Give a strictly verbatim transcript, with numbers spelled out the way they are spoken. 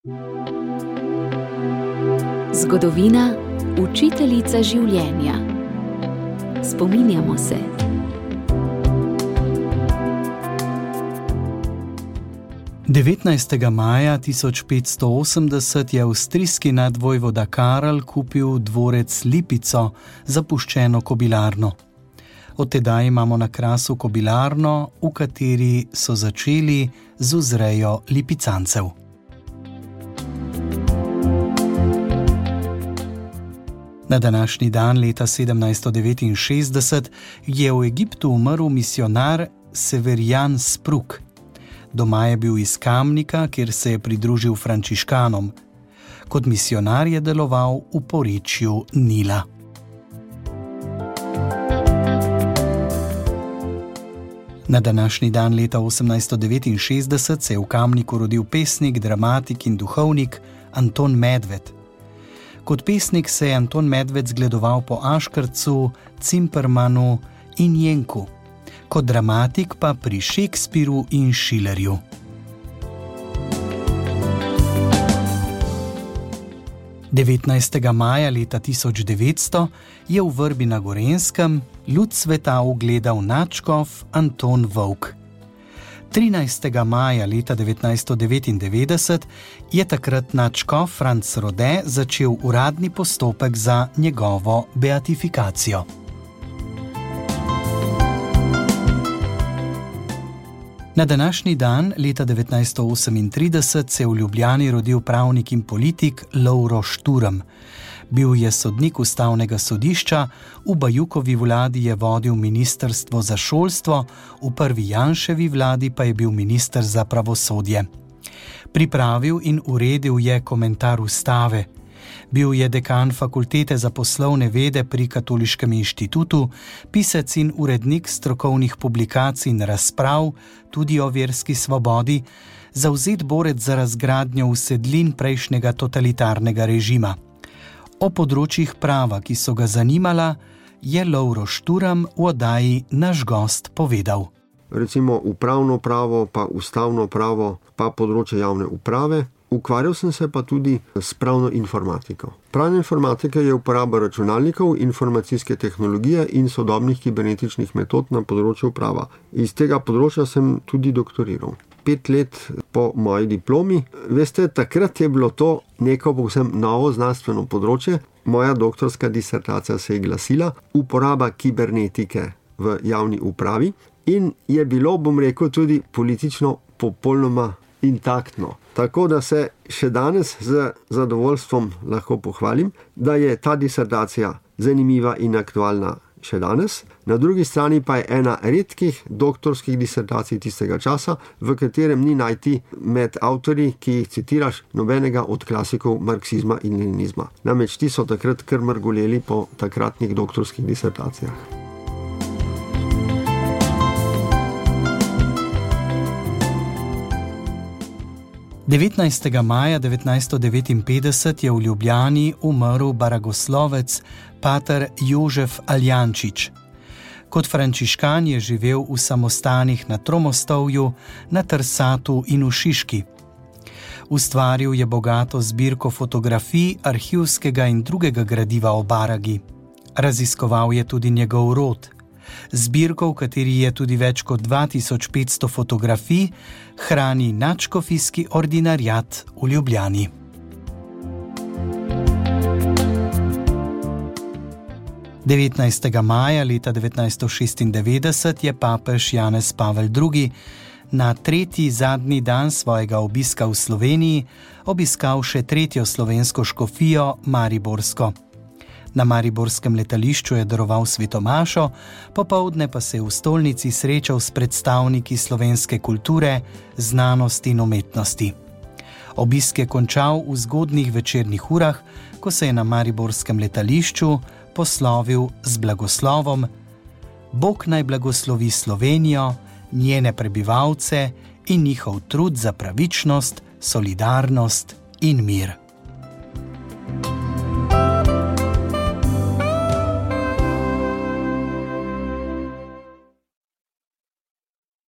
Zgodovina, učiteljica življenja. Spominjamo se. devetnajstega maja tisoč petsto osemdeset je avstrijski nadvojvoda Karel kupil dvorec Lipico, zapuščeno kobilarno. Od tedaj imamo na Krasu kobilarno, v kateri so začeli z vzrejo lipicancev. Na današnji dan leta sedemnajststo devetinšestdeset je v Egiptu umrl misijonar Severijan Spruk. Doma je bil iz Kamnika, kjer se je pridružil frančiškanom. Kot misijonar je deloval v porečju Nila. Na današnji dan leta osemnajststo devetinšestdeset se je v Kamniku rodil pesnik, dramatik in duhovnik Anton Medved. Kot pesnik se je Anton Medved zgledoval po Aškrcu, Cimpermanu in Jenku, kot dramatik pa pri Shakespeareu in Schillerju. devetnajstega maja leta tisoč devetsto je v Vrbi na Gorenjskem luč sveta ugledal nadškof Anton Vovk. trinajstega maja leta devetnajststo devetindevetdeset je takrat nadškof Franc Rode začel uradni postopek za njegovo beatifikacijo. Na današnji dan, leta devetnajststo osemintrideset, se je v Ljubljani rodil pravnik in politik Lovro Šturm. Bil je sodnik ustavnega sodišča, v Bajukovi vladi je vodil ministrstvo za šolstvo, v prvi Janševi vladi pa je bil minister za pravosodje. Pripravil in uredil je komentar ustave. Bil je dekan fakultete za poslovne vede pri Katoliškem inštitutu, pisec in urednik strokovnih publikacij in razprav, tudi o verski svobodi, zavzet borec za razgradnjo usedlin prejšnjega totalitarnega režima. O področjih prava, ki so ga zanimala, je Lovro Šturm v oddaji Naš gost povedal. Recimo upravno pravo, pa ustavno pravo, pa področje javne uprave. Ukvarjal sem se pa tudi s pravno informatiko. Pravna informatika je uporaba računalnikov, informacijske tehnologije in sodobnih kibernetičnih metod na področju prava. Iz tega področja sem tudi doktoriral. Pet let po moji diplomi, veste, takrat je bilo to neko povsem novo znanstveno področje. Moja doktorska disertacija se je glasila Uporaba kibernetike v javni upravi in je bilo, bom rekel, tudi politično popolnoma intaktno. Tako da se še danes z zadovoljstvom lahko pohvalim, da je ta disertacija zanimiva in aktualna še danes. Na drugi strani pa je ena redkih doktorskih disertacij tistega časa, v katerem ni najti med avtorji, ki jih citiraš, nobenega od klasikov marksizma in leninizma. Namreč ti so takrat kar mrgoleli po takratnih doktorskih disertacijah. devetnajstega maja devetnajststo devetinpetdeset je v Ljubljani umrl baragoslovec pater Jožef Aljančič. Kot frančiškan je živel v samostanih na Tromostovju, na Trsatu in v Šiški. Ustvaril je bogato zbirko fotografij, arhivskega in drugega gradiva o Baragi. Raziskoval je tudi njegov rod. Zbirko, v kateri je tudi več kot dva tisoč petsto fotografij, hrani nadškofijski ordinariat v Ljubljani. devetnajstega maja leta devetnajststo šestindevetdeset je papež Janez Pavel drugi na tretji zadnji dan svojega obiska v Sloveniji obiskal še tretjo slovensko škofijo, mariborsko. Na mariborskem letališču je daroval svetomašo, popoldne pa se je v stolnici srečal s predstavniki slovenske kulture, znanosti in umetnosti. Obisk je končal v zgodnjih večernih urah, ko se je na mariborskem letališču poslovil z blagoslovom: Bog naj blagoslovi Slovenijo, njene prebivalce in njihov trud za pravičnost, solidarnost in mir.